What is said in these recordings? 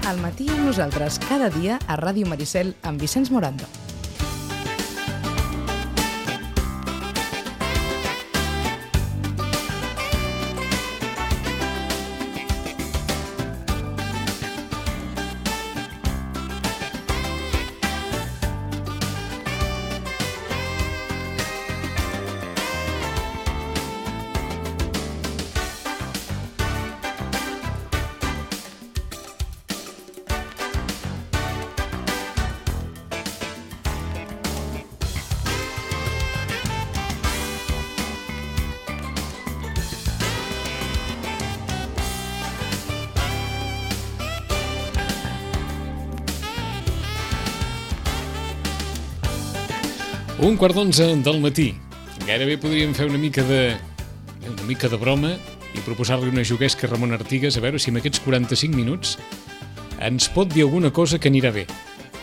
Al matí amb nosaltres cada dia a Ràdio Maricel amb Vicenç Morando. Un quart d'onze del matí. Gairebé podríem fer una mica de broma i proposar-li una juguesca a Ramon Artigas a veure si en aquests 45 minuts ens pot dir alguna cosa que anirà bé.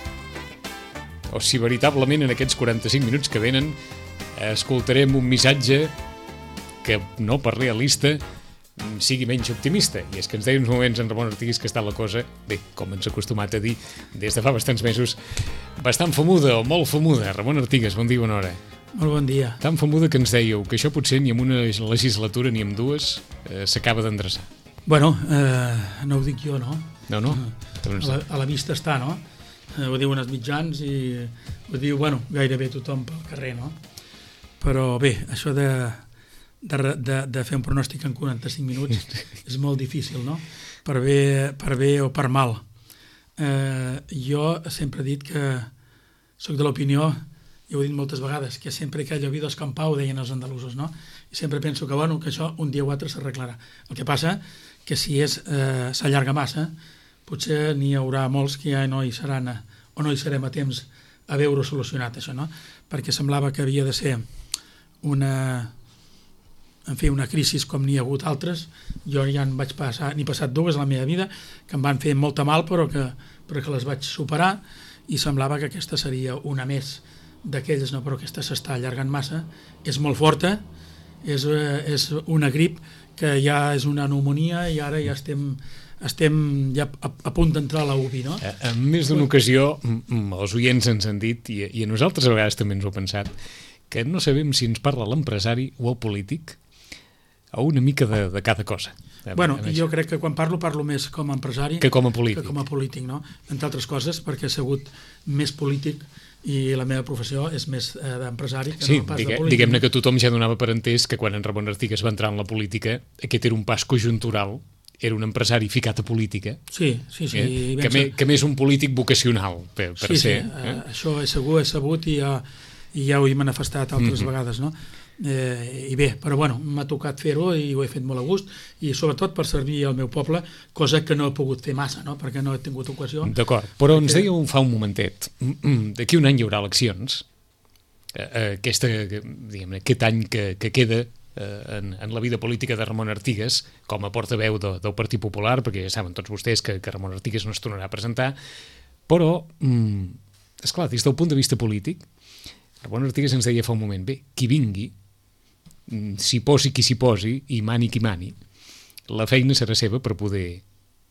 O si veritablement en aquests 45 minuts que venen escoltarem un missatge que no per realista sigui menys optimista. I és que ens deia uns moments en Ramon Artigas que està la cosa, bé, com ens ha acostumat a dir des de fa bastants mesos, bastant famuda o molt famuda. Ramon Artigas, bon dia, bona hora. Molt bon dia. Tan famuda que ens dèieu que això potser ni en una legislatura ni en dues s'acaba d'endreçar. Bueno, no ho dic jo, no? No? A la vista està, no? Ho diuen els mitjans i ho diu, bueno, gairebé tothom pel carrer, no? Però bé, això de fer un pronòstic en 45 minuts és molt difícil, no? Per bé o per mal. Jo sempre he dit que soc de l'opinió, i ho he dit moltes vegades, que sempre que ha llovido escampau, deien els andalusos, no? I sempre penso que, bueno, que això un dia o altre s'arreglarà. El que passa que si s'allarga massa, potser n'hi haurà molts que ja no hi seran o no hi serem a temps a veure solucionat això, no? Perquè semblava que havia de ser una crisi com n'hi ha hagut altres. Jo ja n'hi passat dues a la meva vida que em van fer molta mal però que les vaig superar i semblava que aquesta seria una més d'aquelles, no, però aquesta s'està allargant massa, és molt forta, és una grip que ja és una pneumonia i ara ja estem ja a punt d'entrar a la UBI, no? En més d'una ocasió els oients ens han dit, i a nosaltres a vegades també ens ho hem pensat, que no sabem si ens parla l'empresari o el polític o una mica de cada cosa. Bueno, jo crec que quan parlo més com a empresari que com a polític, no? Entre altres coses, perquè he sigut més polític i la meva professió és més d'empresari que no pas de polític. Diguem-ne que tothom ja donava per entès que quan en Ramon Artigas va entrar en la política aquest era un pas conjuntural, era un empresari ficat a política. Sí. Que més un polític vocacional per ser. Sí, això he sabut i ja ho he manifestat altres vegades, no? I bé, però bueno, m'ha tocat fer-ho i ho he fet molt a gust i sobretot per servir al meu poble, cosa que no he pogut fer massa, no? Perquè no he tingut ocasió. D'acord, però ens dèieu fa un momentet, d'aquí un any hi haurà eleccions, aquest any que queda en la vida política de Ramon Artigas com a portaveu del Partit Popular, perquè ja saben tots vostès que Ramon Artigas no es tornarà a presentar, però esclar, des del punt de vista polític Ramon Artigas ens deia fa un moment, bé, qui vingui, s'hi posi qui s'hi posi i mani qui mani, la feina serà seva per poder,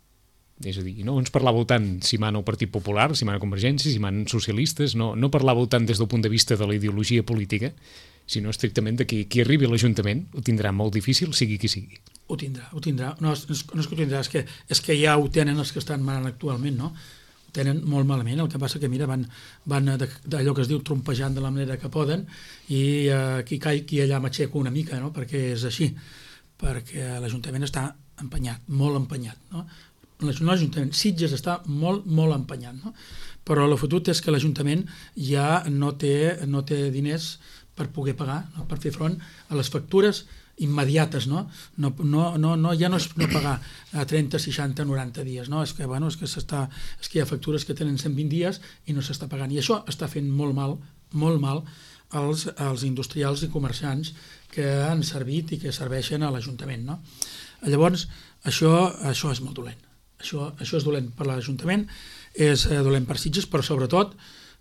és a dir, no ens parlàveu tant si mana el Partit Popular, si mana Convergència, si manen socialistes, no parlàveu tant des del punt de vista de la ideologia política, sinó estrictament de qui arribi a l'Ajuntament ho tindrà molt difícil, sigui qui sigui. Ho tindrà. No és que ho tindrà, és que ja ho tenen els que estan manant actualment, no? Ho tenen molt malament, el que passa que mira, van d'allò que es diu trompejant de la manera que poden i qui cai, qui allà m'aixeco una mica, no? Perquè és així, perquè l'Ajuntament està empenyat, molt empenyat, no? L'Ajuntament, Sitges està molt, molt empenyat, no? Però el fotut és que l'Ajuntament ja no té diners per poder pagar, no? Per fer front a les factures immediates, no? Ja no és no pagar a 30, 60, 90 dies, no? És que hi ha factures que tenen 120 dies i no s'està pagant. I això està fent molt mal als industrials i comerciants que han servit i que serveixen a l'Ajuntament, no? Llavors, això és molt dolent. Això és dolent per l'Ajuntament, és dolent per Sitges, però sobretot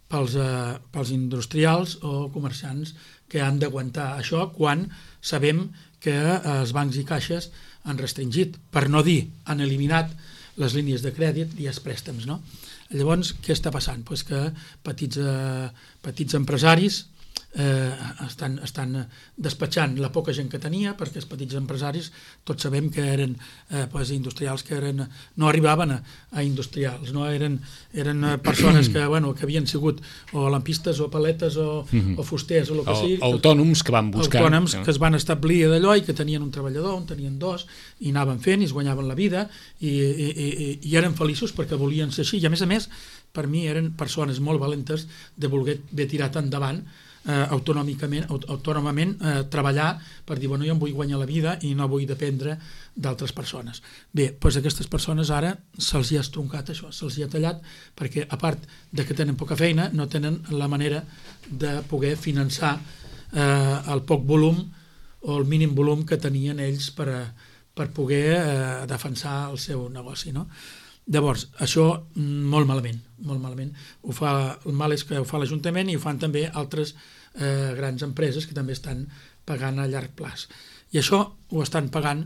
pels industrials o comerciants que han d'aguantar això quan sabem que els bancs i caixes han restringit, per no dir han eliminat les línies de crèdit i els préstecs, no? Llavors, què està passant? Pues que petits empresaris estan despatxant la poca gent que tenia, perquè els petits empresaris tots sabem que eren industrials que no arribaven a industrials, no? Eren persones que havien sigut o lampistes o paletes o fusters o el que sigui, autònoms que van buscar, autònoms que es van establir d'allò i que tenien un treballador, en tenien dos, i anaven fent i es guanyaven la vida i eren feliços perquè volien ser així, i a més per mi eren persones molt valentes de voler tirar endavant autònomament treballar per dir, jo em vull guanyar la vida i no vull dependre d'altres persones. Bé, doncs aquestes persones ara se'ls ha estroncat això, se'ls ha tallat, perquè a part de que tenen poca feina, no tenen la manera de poder finançar el poc volum o el mínim volum que tenien ells per poder defensar el seu negoci, no? Llavors, això molt malament. El mal és que ho fa l'Ajuntament i ho fan també altres grans empreses que també estan pagant a llarg plaç. I això ho estan pagant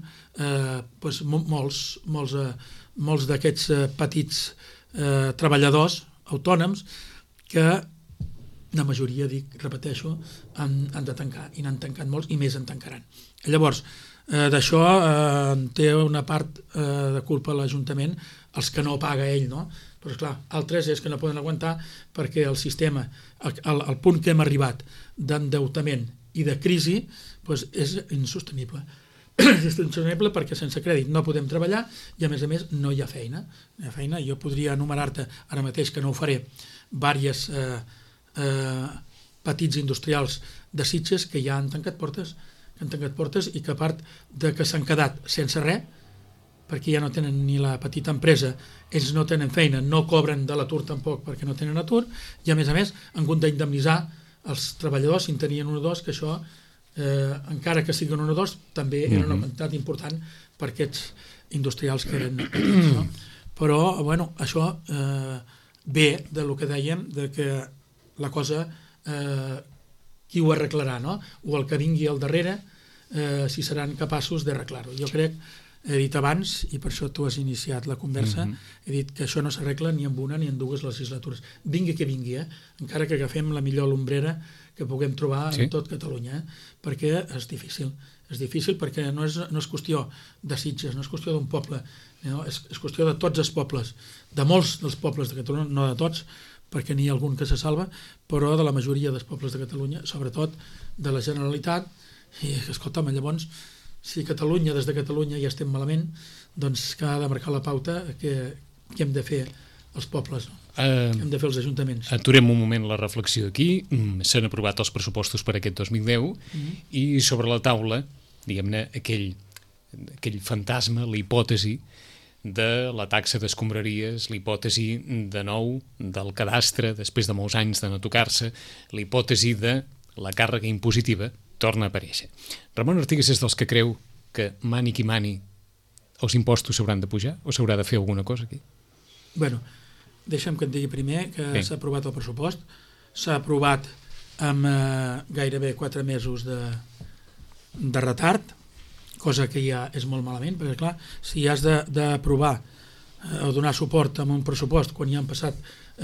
molts d'aquests petits treballadors autònoms que la majoria, repeteixo, han de tancar, i n'han tancat molts i més en tancaran. Llavors, d'això té una part de culpa l'Ajuntament, els que no paga ell, no? Però esclar, altres és que no poden aguantar perquè el sistema, el punt que hem arribat d'endeutament i de crisi, és insostenible. És insostenible perquè sense crèdit no podem treballar i a més no hi ha feina. Jo podria enumerar-te ara mateix, que no ho faré, diversos petits industrials de Sitges que ja han tancat portes, i que a part de que s'han quedat sense res, perquè ja no tenen ni la petita empresa, ells no tenen feina, no cobren de l'atur tampoc perquè no tenen atur, i a més han hagut d'indemnitzar els treballadors si en tenien un o dos, que això, encara que siguin un o dos, també era una quantitat important per aquests industrials que eren petits, no? Però, això ve del que dèiem, de que la cosa, qui ho arreglarà, no? O el que vingui al darrere, si seran capaços d'arreglar-ho. Jo crec, he dit abans, i per això tu has iniciat la conversa, he dit que això no s'arregla ni amb una ni en dues legislatures. Vingui que vingui, encara que agafem la millor lumbrera que puguem trobar en tot Catalunya, perquè és difícil. És difícil perquè no és qüestió de Sitges, no és qüestió d'un poble, és qüestió de tots els pobles, de molts dels pobles de Catalunya, no de tots, perquè n'hi ha algun que se salva, però de la majoria dels pobles de Catalunya, sobretot de la Generalitat, i escolta'm, llavors, si Catalunya, des de Catalunya ja estem malament, doncs que ha de marcar la pauta que hem de fer els pobles, que hem de fer els ajuntaments. Aturem un moment la reflexió aquí. S'han aprovat els pressupostos per aquest 2010 i sobre la taula, diguem-ne, aquell fantasma, la hipòtesi de la taxa d'escombraries, la hipòtesi de nou del cadastre després de molts anys de no tocar-se, la hipòtesi de la càrrega impositiva torna a aparèixer. Ramon Artigas és dels que creu que mani qui mani els impostos s'hauran de pujar o s'haurà de fer alguna cosa aquí? Bueno, deixa'm que et digui primer que s'ha aprovat el pressupost, s'ha aprovat amb gairebé 4 mesos de retard, cosa que ja és molt malament, perquè clar, si has d'aprovar o donar suport a un pressupost quan ja han passat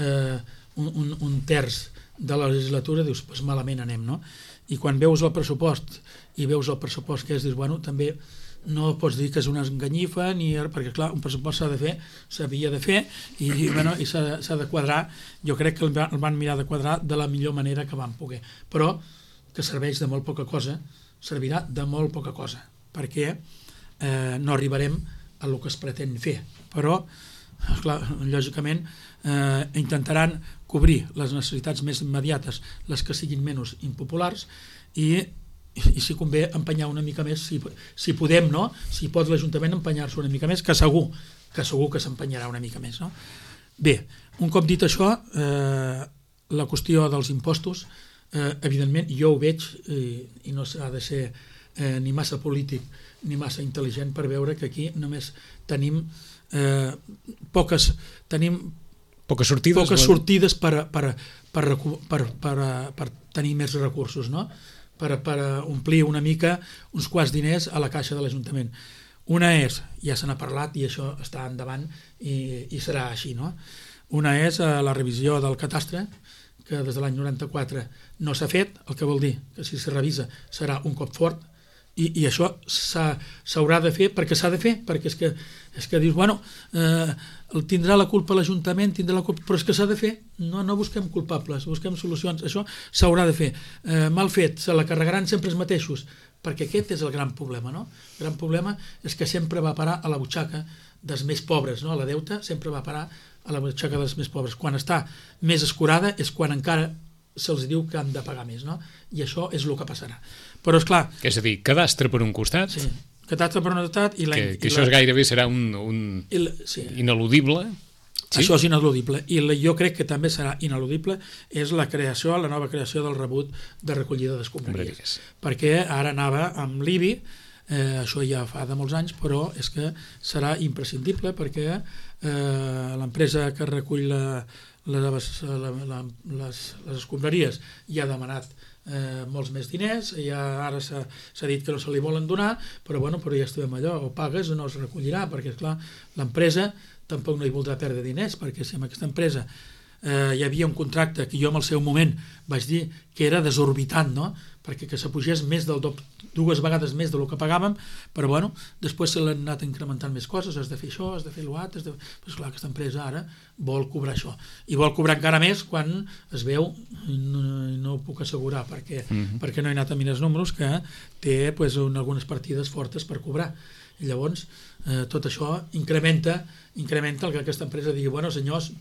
un terç de la legislatura, dius, doncs malament anem, no? I quan veus el pressupost i veus el pressupost que és, dius, també no pots dir que és una enganyifa, perquè clar, un pressupost s'havia de fer i s'ha de quadrar. Jo crec que el van mirar de quadrar de la millor manera que van poder, però que serveix de molt poca cosa, servirà de molt poca cosa, perquè no arribarem a el que es pretén fer, però clar, lògicament intentaran cobrir les necessitats més immediates, les que siguin menys impopulars, i si convé empenyar una mica més, si podem, no? Si pot l'Ajuntament empenyar-se una mica més, que segur que s'empenyarà una mica més, no? Bé, un cop dit això, la qüestió dels impostos, evidentment jo ho veig, i no s'ha de ser ni massa polític ni massa intel·ligent per veure que aquí només tenim poques sortides per tenir més recursos, no? Per omplir una mica uns quants diners a la caixa de l'Ajuntament. Una és, ja se n'ha parlat i això està endavant i serà així, no? Una és la revisió del catastre, que des de l'any 94 no s'ha fet, el que vol dir que si se revisa serà un cop fort, i això s'haurà de fer perquè s'ha de fer, perquè és que dius, bueno, tindrà la culpa l'Ajuntament, tindrà la culpa, però és que s'ha de fer, no busquem culpables, busquem solucions, això s'haurà de fer. Mal fet, se la carregaran sempre els mateixos, perquè aquest és el gran problema, no? El gran problema és que sempre va parar a la butxaca dels més pobres, no? La deuta sempre va parar a la butxaca dels més pobres. Quan està més escurada és quan encara se'ls diu que han de pagar més, no? I això és el que passarà. Però, esclar... És a dir, cadastre per un costat... Sí, cadastre per un costat... Que això gairebé serà un ineludible... Sí? Això és ineludible. I jo crec que també serà ineludible és la nova creació del rebut de recollida d'escombraries. Perquè ara anava amb l'IBI, això ja fa de molts anys, però és que serà imprescindible perquè l'empresa que recull les escombraries ja ha demanat molts més diners, ara s'ha dit que no se li volen donar, però ja estem allò, o pagues o no es recollirà, perquè esclar, l'empresa tampoc no hi voldrà perdre diners, perquè si amb aquesta empresa hi havia un contracte que jo en el seu moment vaig dir que era desorbitant, no? Perquè que s'apugés més dues vegades més del que pagàvem, però després se l'han anat incrementant més coses, has de fer això, has de fer l'altre, però esclar, aquesta empresa ara vol cobrar això, i vol cobrar encara més quan es veu, no ho puc assegurar perquè no he anat a mirar els números, que té algunes partides fortes per cobrar, i llavors tot això incrementa el que aquesta empresa digui, senyors,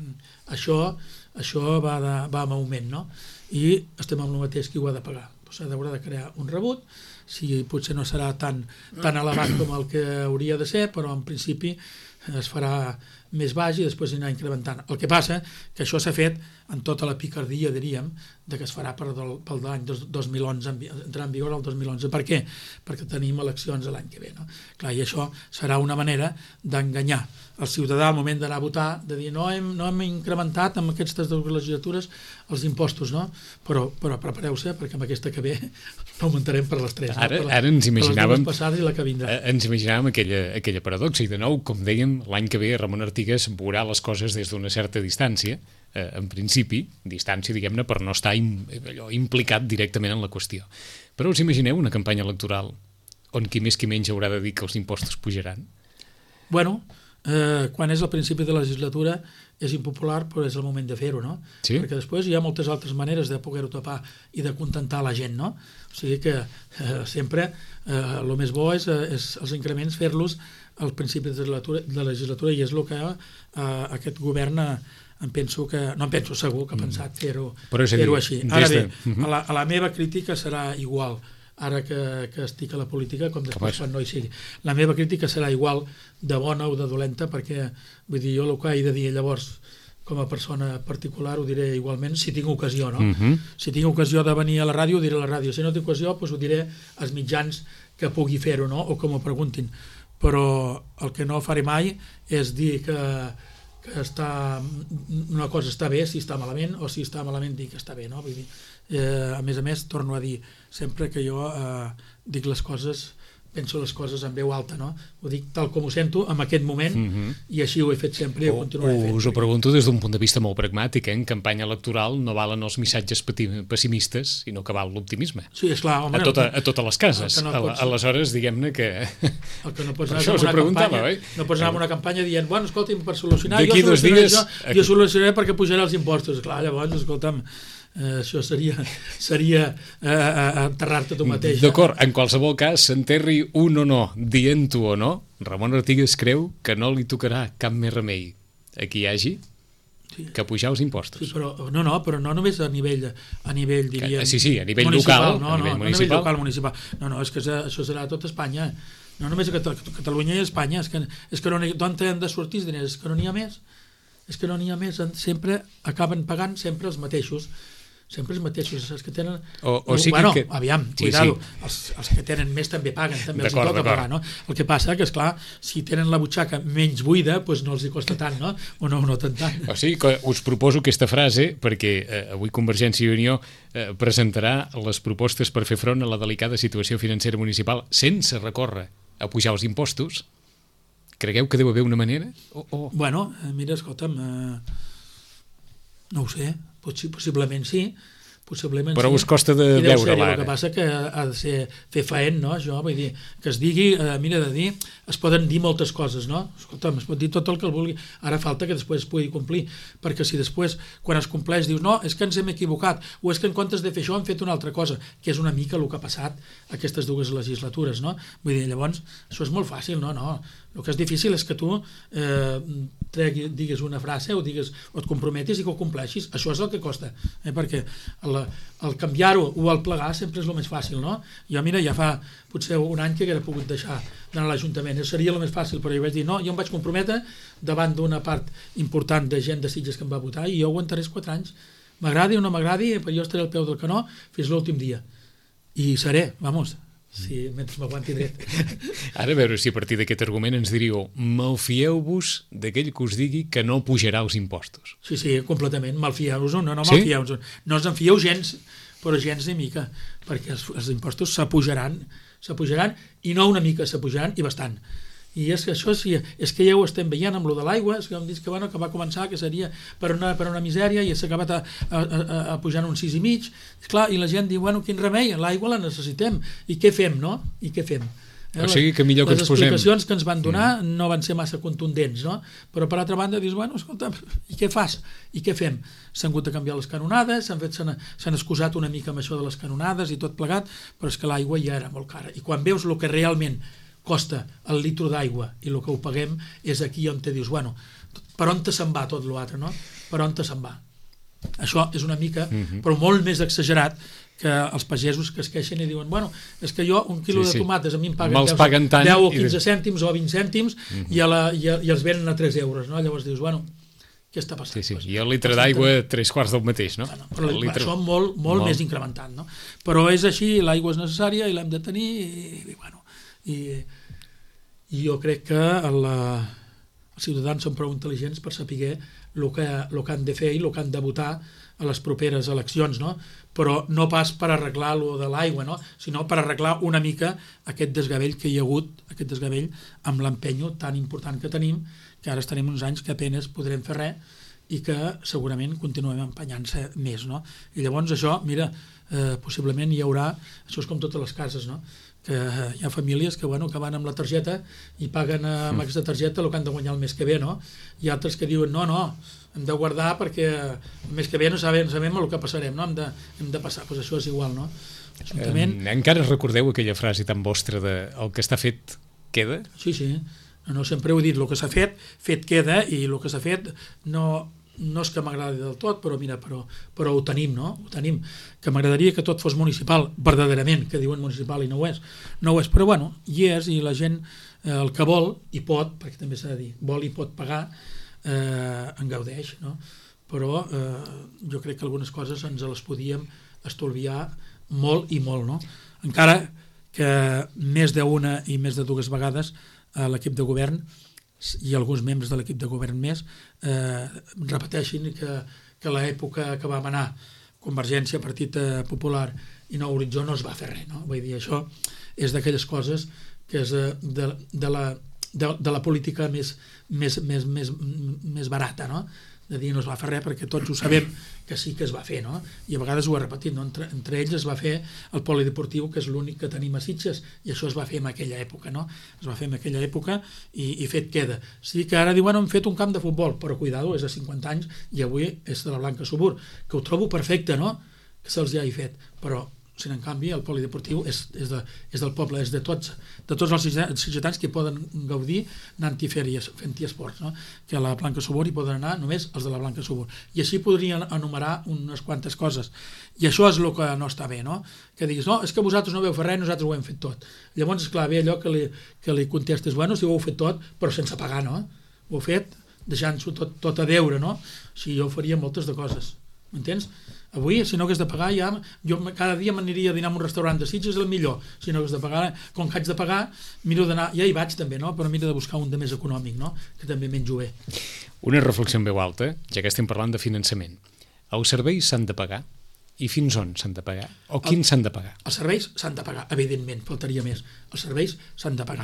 això va en augment, no? I estem amb el mateix que ho ha de pagar. S'haurà de crear un rebut, si potser no serà tan elevat com el que hauria de ser, però en principi es farà més baix i després anar incrementant. El que passa que això s'ha fet en tota la picardia, diríem, de que es farà pel l'any 2011, entrarà en vigor el 2011. Per què? Perquè tenim eleccions l'any que ve, no? Clar, i això serà una manera d'enganyar el ciutadà al moment d'anar a votar, de dir no hem incrementat amb aquestes dues legislatures els impostos, no? Però prepareu-se, perquè amb aquesta que ve l'augmentarem per les 3. Ara ens imaginàvem aquella aquella paradoxa, i de nou, com dèiem, l'any que ve Ramon Artigas veurà les coses des d'una certa distància, en principi, distància, diguem-ne, per no estar implicat directament en la qüestió. Però us imagineu una campanya electoral on qui més qui menys haurà de dir que els impostos pujaran? Quan és al principi de la legislatura és impopular, però és el moment de fer-ho, no? Sí? Perquè després hi ha moltes altres maneres de poder-ho tapar i de contentar la gent, no? O sigui que sempre el més bo és els increments fer-los al principi de la legislatura, i és el que aquest govern segur que ha pensat fer-ho així. Ara bé, la meva crítica serà igual ara que estic a la política com després quan no hi sigui. La meva crítica serà igual de bona o de dolenta, perquè vull dir, jo el que he de dir llavors com a persona particular ho diré igualment si tinc ocasió, no? Si tinc ocasió de venir a la ràdio ho diré a la ràdio, si no tinc ocasió ho diré als mitjans que pugui fer-ho, no? O que m'ho preguntin, però el que no faré mai és dir que una cosa està bé si està malament, o si està malament dir que està bé, no? Vull dir, a més, torno a dir sempre que jo dic les coses, penso les coses en veu alta, no? Ho dic tal com ho sento en aquest moment, i així ho he fet sempre i ho continuaré fent. Us ho pregunto des d'un punt de vista molt pragmàtic, en campanya electoral no valen els missatges pessimistes, sinó que val l'optimisme. Sí, esclar, home, a totes les cases. Aleshores, diguem-ne que... El que no pots anar a una campanya dient, escolta'm, per solucionar, jo solucionaré perquè pujaré els impostos. Clar, llavors, escolta'm, això seria enterrar-te tu mateix. D'acord, en qualsevol cas, s'enterri un o no, dient-ho o no, Ramon Artigas creu que no li tocarà cap més remei a qui hi hagi que pujar els impostos. Sí, però no només a nivell diríem... Sí, a nivell local, a nivell municipal. No, és que això serà a tot Espanya. No només a Catalunya i a Espanya. És que d'on han de sortir els diners? És que no n'hi ha més. Sempre acaben pagant sempre els mateixos. Sempre els mateixos, els que tenen... Aviam, cuidado, els que tenen més també paguen, també els hi toca pagar, no? El que passa que, esclar, si tenen la butxaca menys buida, doncs no els hi costa tant, no? O no tant. O sigui que us proposo aquesta frase perquè avui Convergència i Unió presentarà les propostes per fer front a la delicada situació financera municipal sense recórrer a pujar els impostos. Cregueu que deu haver una manera? Bueno, mira, escolta'm, no ho sé, possiblement sí, però us costa de veure-la. El que passa que ha de ser fer faent, no, això, vull dir, que es digui, mira, de dir, es poden dir moltes coses, no? Escolta'm, es pot dir tot el que el vulgui, ara falta que després es pugui complir, perquè si després, quan es compleix, dius, no, és que ens hem equivocat, o és que en comptes de fer això hem fet una altra cosa, que és una mica el que ha passat aquestes dues legislatures, no? Vull dir, llavors, això és molt fàcil, no? El que és difícil és que tu digues una frase o et comprometis i que ho compleixis. Això és el que costa, perquè el canviar-ho o el plegar sempre és el més fàcil, no? Jo, mira, ja fa potser un any que haguera pogut deixar d'anar a l'Ajuntament, seria el més fàcil, però jo vaig dir, no, jo em vaig comprometre davant d'una part important de gent de Sitges que em va votar i jo aguantaré 4 anys. M'agradi o no m'agradi, però jo estaré al peu del canó fins l'últim dia. I seré, vamos, si mentre m'aguanti dret. Ara a veure si a partir d'aquest argument ens diríeu, malfieu-vos d'aquell que us digui que no pujarà els impostos. Sí, completament, malfieu-vos-ho, no malfieu-vos-ho. No us en fieu gens, però gens ni mica, perquè els impostos s'apujaran i no una mica, s'apujaran i bastant. I és que això sí, és que ja ho estem veient amb lo de l'aigua, és que hem dit que va començar que seria per una misèria i s'ha acabat a pujar un 6,5, clar, i la gent diu, bueno, quin remei, l'aigua la necessitem, i què fem, no? I què fem? O sigui que millor que ens posem... Les explicacions que ens van donar no van ser massa contundents, no? Però per altra banda dius, bueno, escolta, i què fas? I què fem? S'han hagut de canviar les canonades, s'han excusat una mica amb això de les canonades i tot plegat, però és que l'aigua ja era molt cara. I quan veus el que realment costa el litro d'aigua i el que ho paguem és aquí on te dius, bueno, per on te se'n va tot l'altre, no? Per on te se'n va? Això és una mica, però molt més exagerat que els pagesos que es queixen i diuen, bueno, és que jo un quilo de tomates a mi em paguen 10 o 15 cèntims o 20 cèntims i els venen a 3 euros, no? Llavors dius, bueno, què està passant? Sí, i el litre d'aigua 3/4 del mateix, no? Però això molt més incrementat, no? Però és així, l'aigua és necessària i l'hem de tenir i bueno, i jo crec que els ciutadans són prou intel·ligents per saber el que han de fer i el que han de votar a les properes eleccions, no? Però no pas per arreglar lo de l'aigua, no? Sinó per arreglar una mica aquest desgavell que hi ha hagut, aquest desgavell amb l'empenyo tan important que tenim, que ara estarem uns anys que apenes podrem fer res i que segurament continuem empenyant-se més, no? I llavors això, mira, possiblement hi haurà, això és com totes les cases, no? Que hi ha famílies que van amb la targeta i paguen amb aquesta targeta el que han de guanyar el mes que ve, no? I altres que diuen, no, hem de guardar perquè el mes que ve no sabem el que passarem, no? Hem de passar, doncs això és igual, no? Encara recordeu aquella frase tan vostra de el que està fet queda? Sí, no sempre heu dit el que s'ha fet queda, i el que s'ha fet no és que m'agradi del tot, però mira, però ho tenim, no? Ho tenim. Que m'agradaria que tot fos municipal, verdaderament, que diuen municipal i no ho és, però bueno, hi és, i la gent el que vol i pot, perquè també s'ha de dir, vol i pot pagar, en gaudeix, no? Però jo crec que algunes coses ens les podíem estalviar molt i molt, no? Encara que més d'una i més de 2 vegades l'equip de govern i alguns membres de l'equip de govern més repeteixin que l'època que vam anar Convergència, Partit Popular i Nou Horitzó no es va fer res, no? Vull dir, això és d'aquelles coses que és de la política més barata, no? De dir no es va fer res perquè tots ho sabem que sí que es va fer, no? I a vegades ho he repetit, no? Entre ells es va fer el polideportiu, que és l'únic que tenim a Sitges, i això es va fer en aquella època, no? Es va fer en aquella època i fet queda. Sí que ara diuen hem fet un camp de futbol, però cuidado, és de 50 anys i avui és de la Blanca Subur, que ho trobo perfecte, no? Que se'ls ja hi fet, però si en canvi el polideportiu és del poble, és de tots els sitgetans que poden gaudir anant-hi fent-hi esports, no? Que a la Blanca Subur hi poden anar només els de la Blanca Subur, i així podrien enumerar unes quantes coses, i això és el que no està bé, no? Que diguis, no, és que vosaltres no veu fer res, nosaltres ho hem fet tot. Llavors, esclar, ve allò que li contestes, bueno, si ho heu fet tot, però sense pagar, no? Ho heu fet deixant-s'ho tot a deure, no? Si jo faria moltes de coses, m'entens? Avui, si no hagués de pagar, jo cada dia m'aniria a dinar en un restaurant de Sitges, és el millor. Si no hagués de pagar, com que haig de pagar, miro d'anar, ja hi vaig també, no? Però miro de buscar un de més econòmic, no? Que també menjo bé. Una reflexió en veu alta, ja que estem parlant de finançament. Els serveis s'han de pagar? I fins on s'han de pagar? O quins s'han de pagar? Els serveis s'han de pagar, evidentment, faltaria més. Els serveis s'han de pagar.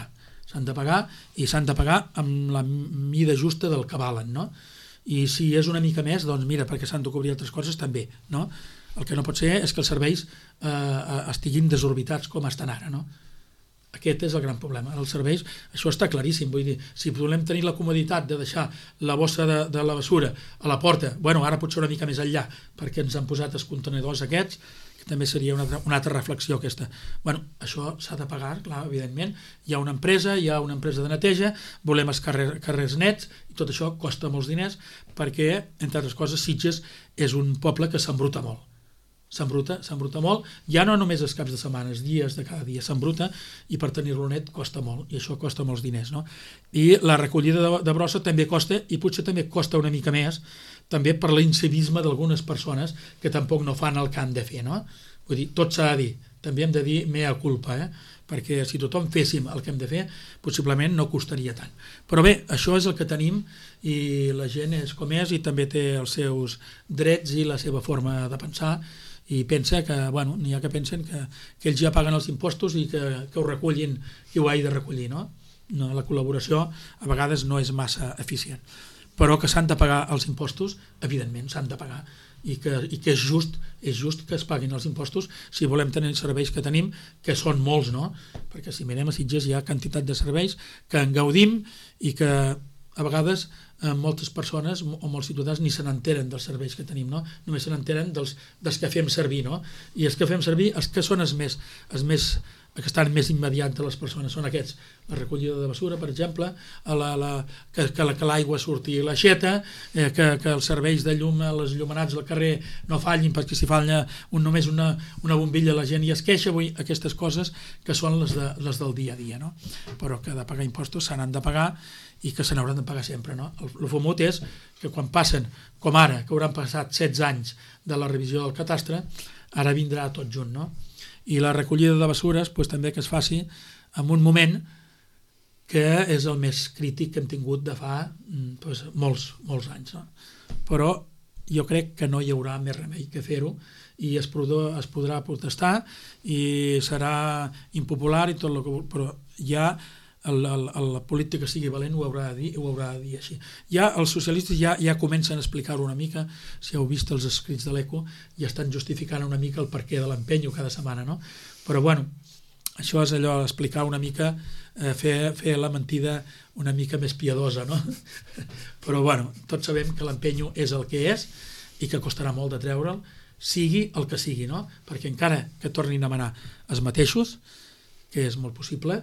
s'han de pagar i s'han de pagar amb la mida justa del que valen, no? I si és una mica més, doncs mira, perquè s'han de cobrir altres coses també, no? El que no pot ser és que els serveis estiguin desorbitats com estan ara, no? Aquest és el gran problema. Els serveis, això està claríssim, vull dir, si volem tenir la comoditat de deixar la bossa de la bessura a la porta, bueno, ara potser una mica més enllà, perquè ens han posat els contenidors aquests, que també seria una altra reflexió aquesta. Bueno, això s'ha de pagar, clar, evidentment. Hi ha una empresa de neteja, volem els carrers nets, i tot això costa molts diners, perquè, entre altres coses, Sitges és un poble que s'embruta molt. S'embruta molt, ja no només els caps de setmana, els dies de cada dia s'embruta, i per tenir-lo net costa molt, i això costa molts diners, no? I la recollida de brossa també costa, i potser també costa una mica més, també per l'incivisme d'algunes persones que tampoc no fan el que han de fer, no? Vull dir, tot s'ha de dir, també hem de dir mea culpa, perquè si tothom féssim el que hem de fer, possiblement no costaria tant. Però bé, això és el que tenim, i la gent és com és, i també té els seus drets i la seva forma de pensar, i pensa que, bueno, n'hi ha que pensen que ells ja paguen els impostos i que ho recullin qui ho hagi de recollir, no? La col·laboració a vegades no és massa eficient, però que s'han de pagar els impostos, evidentment s'han de pagar, i que és just que es paguin els impostos si volem tenir els serveis que tenim, que són molts, no? Perquè si mirem a Sitges hi ha quantitat de serveis que en gaudim i que a vegades moltes persones o molts ciutadans ni se n'enteren dels serveis que tenim, no? Només se n'enteren dels que fem servir, no? I els que fem servir, els que són els que estan més immediats de les persones són aquests, la recollida de bessura, per exemple, que l'aigua surti a l'aixeta, que els serveis de llum, els llumenats al carrer no fallin, perquè si falla només una bombilla la gent hi es queixa, aquestes coses que són les del dia a dia, no? Però que de pagar impostos se n'han de pagar i que se n'hauran de pagar sempre, no? El fumut és que quan passen, com ara, que hauran passat 16 anys de la revisió del catastre, ara vindrà tot junt, no? I la recollida de bessures també que es faci en un moment que és el més crític que hem tingut de fa molts anys, no? Però jo crec que no hi haurà més remei que fer-ho, i es podrà protestar i serà impopular i tot el que... però ja la política que sigui valent ho haurà de dir així. Ja els socialistes ja comencen a explicar-ho una mica, si heu vist els escrits de l'Eco, ja estan justificant una mica el perquè de l'empenyo cada setmana, no? Però bueno, això és allò, explicar una mica, fer la mentida una mica més piadosa, no? Però bueno, tots sabem que l'empenyo és el que és i que costarà molt de treure'l, sigui el que sigui, no? Perquè encara que tornin a manar els mateixos, que és molt possible,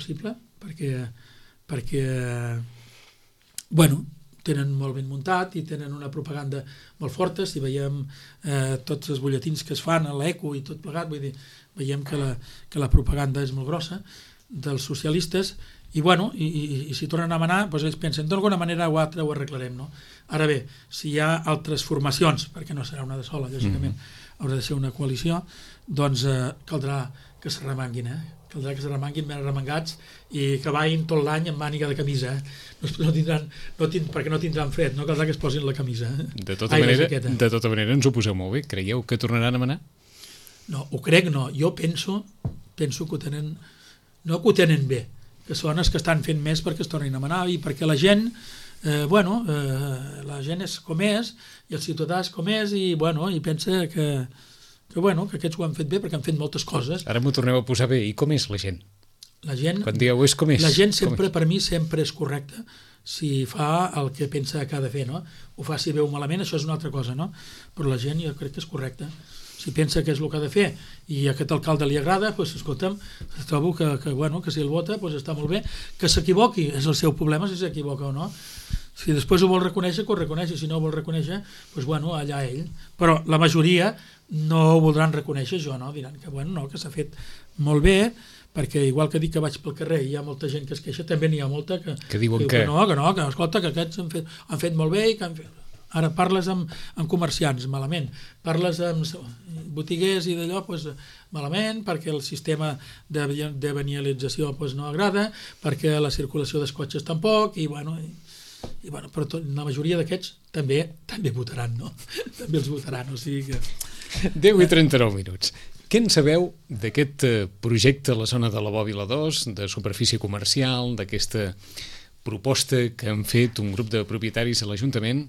perquè bueno, tenen molt ben muntat i tenen una propaganda molt forta. Si veiem tots els butlletins que es fan a l'Eco i tot plegat, vull dir, veiem que la propaganda és molt grossa dels socialistes, i bueno, i si tornen a manar, doncs ells pensen d'alguna manera o altra ho arreglarem, no? Ara bé, si hi ha altres formacions, perquè no serà una de sola, lògicament haurà de ser una coalició, doncs caldrà que s'arremanguin, caldrà que s'arremanguin ben arremangats i que vagin tot l'any amb màniga de camisa, perquè no tindran fred, no caldrà que es posin la camisa. De tota manera ens ho poseu molt bé. Creieu que tornaran a manar? No, ho crec no. Jo penso que ho tenen, no que ho tenen bé, que són els que estan fent més perquè es tornin a manar i perquè la gent, la gent és com és i el ciutadà és com és i pensa que aquests ho han fet bé perquè han fet moltes coses. Ara m'ho torneu a posar bé. I com és la gent? La gent, quan dieu és com és. La gent sempre, per mi, sempre és correcta si fa el que pensa que ha de fer, no? Ho fa si bé o malament, això és una altra cosa, no? Però la gent jo crec que és correcta. Si pensa que és el que ha de fer i a aquest alcalde li agrada, doncs escolta'm, trobo que si el vota està molt bé. Que s'equivoqui, és el seu problema si s'equivoca o no. Si després ho vol reconèixer, que ho reconeixi. Si no ho vol reconèixer, doncs allà ell. Però la majoria no ho voldran reconèixer, no? Diran que s'ha fet molt bé, perquè igual que dic que vaig pel carrer i hi ha molta gent que es queixa, també n'hi ha molta que diuen que escolta, que aquests han fet molt bé i que han fet... Ara parles amb comerciants, malament. Parles amb botiguers i d'allò, malament, perquè el sistema de benialització no agrada, perquè la circulació dels cotxes tampoc, però la majoria d'aquests també votaran, no? També els votaran, o sigui que... 10:39. Què en sabeu d'aquest projecte a la zona de la Bòbila 2, de superfície comercial, d'aquesta proposta que han fet un grup de propietaris a l'Ajuntament